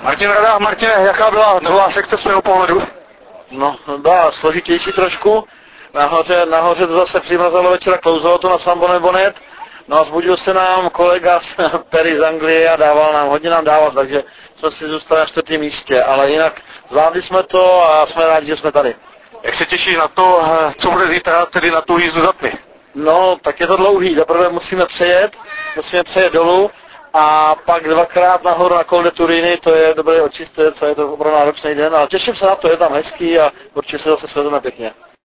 Martin Rada, Martine, jaká byla druhá sekce z svého pohledu? No, byla složitější trošku. Nahoře to zase přimrazalo večera, klouzalo to na Sambone Bonnet. No a zbudil se nám kolega Perry z Anglie a hodně nám dával, takže jsme si zůstali na 4. místě. Ale jinak zvládli jsme to a jsme rádi, že jsme tady. Jak se těšíš na to, co bude zítra, tedy na tu jízdu za tmy? No, tak je to dlouhý. Zaprvé musíme přejet dolů a pak 2krát nahoru na Col de Turini, to je dobré očistit, to je to opravdu náročný den, ale těším se na to, je tam hezký a určitě se zase svedeme pěkně.